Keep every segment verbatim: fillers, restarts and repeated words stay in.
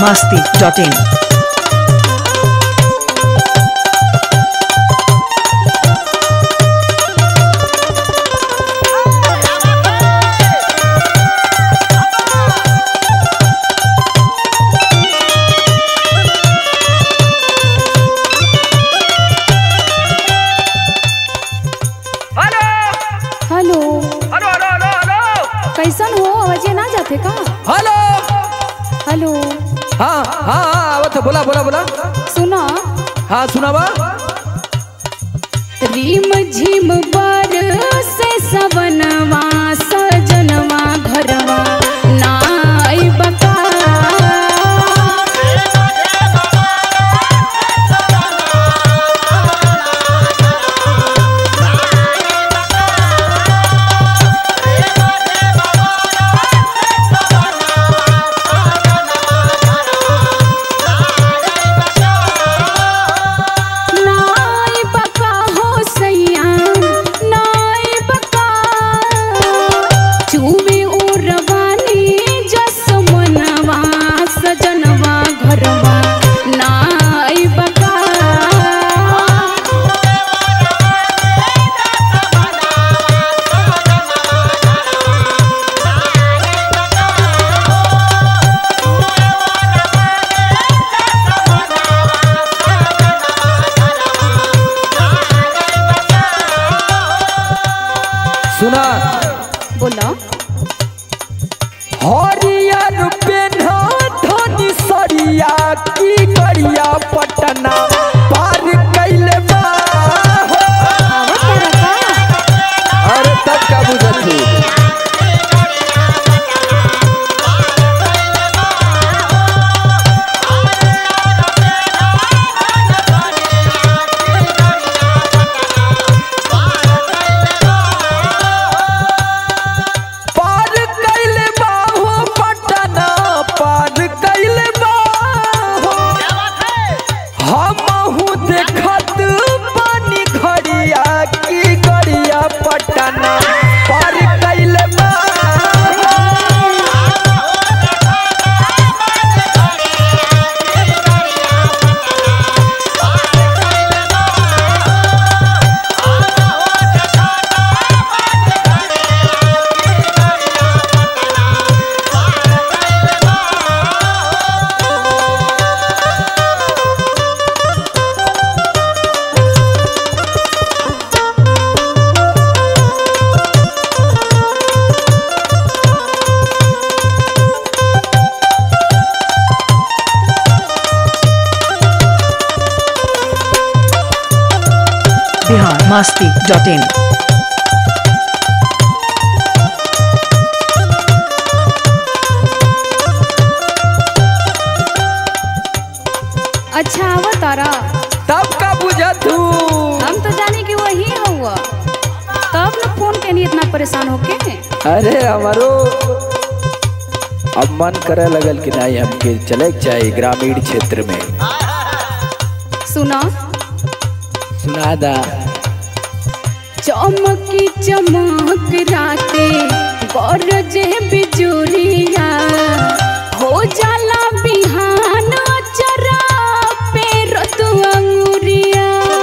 masti dot in. Hello hello hello hello hello कैसन हो आवाजे ना जाते का। हेलो हेलो हाँ हाँ हाँ आवत है, बोला बोला बोला सुना हाँ सुनावा। रिम झिम बर से सवनवा सजनवा घरवा नाई बका नाई बका हो सैया नाई बका चूमे उरवानी जसमनवा सजनवा घरवा नाई बका सुना बोला हरियर पेन्हा धनी सरिया की गरिया पटना पार कैले बा हो। आवत तारा का अरे तब का बुझत थी पार कैले बा हो पटना पार कैले बा हो। हमहू देखत पानी घड़िया की गरिया पटना पार कैले बा हो। Bihar masti dot in. अच्छा आवत तारा तब का बुझत हूँ हम तो जाने कि वही हुआ तब न फोन के नहीं इतना परेशान होके। अरे हमारो अब मन करे लगल कि नहीं हमके चले के चाहिए ग्रामीण क्षेत्र में। सुना सुना दा चमकी चमक राते गरजे बिजुरिया हो जाला बिहान चरा पे रतु अंगुरिया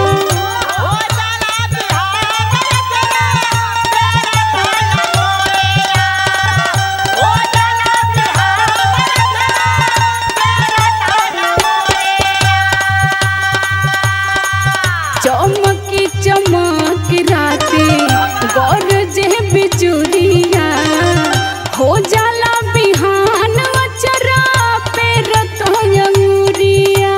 चमकी चमक राते गरजे बिजुरिया हो जाला बिहान चरा पे रतु अंगुरिया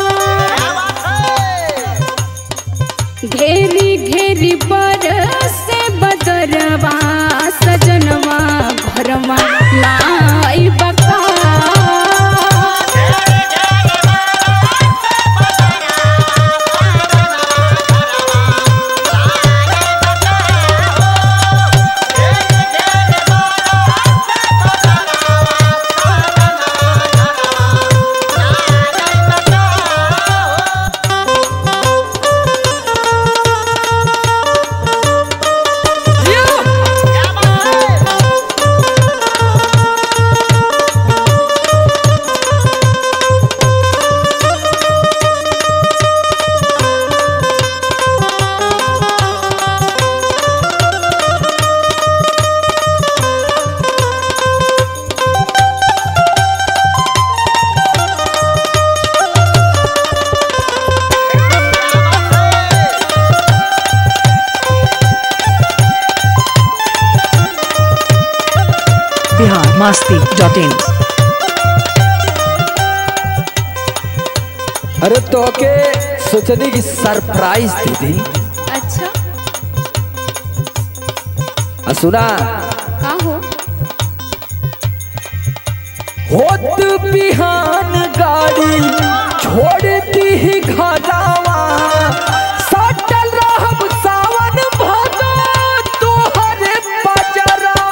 घेरी घेरी बरसे बदरवा सजनवा घरवा नाई बका masti dot in. अरे तो के सोचनी की सरप्राइज दे दी। अच्छा आ सुना का हो? होत बिहान गाड़ी छोड़ती ही घरावा सटल रहब सावन भादो तोहरे बजरावा।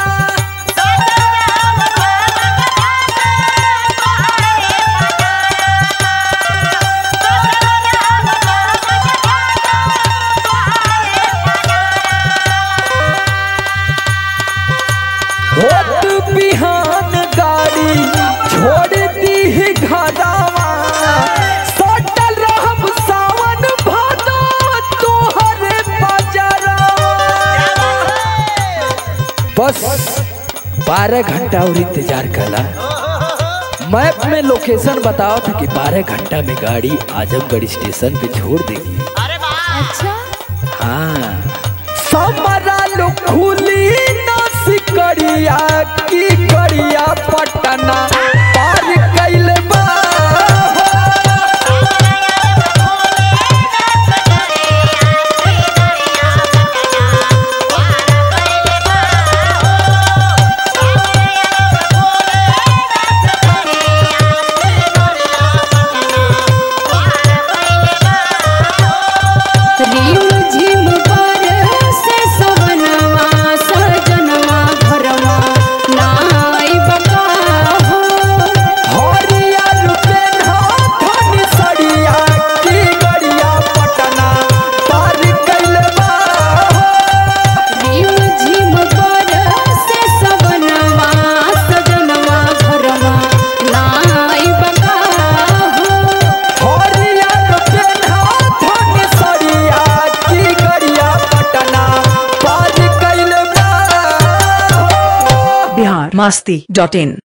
होत बिहान गाड़ी छोड़ती ही घरावा सटल रहब सावन भादो तोहरे बजरावा। बस बारह घंटा और इंतजार कला। मैप में लोकेशन बताओ था कि बारह घंटा में गाड़ी आजमगढ़ स्टेशन पे छोड़ देगी। अच्छा हाँ समरा लो खुली ना सिकड़िया की कड़िया पटना पार कैले बा। रीम झिम बरसे सवनवा सजनवा घरवा नाई बका हो। हरियर पेन्हा धन सड़िया की गड़िया पटना पार कैले बा। रीम झिम बरसे सवनवा सजनवा घरवा नाई बका हो। हरियर पेन्हा धन सड़िया की गड़िया पटना पार कैले बा। Bihar masti dot in.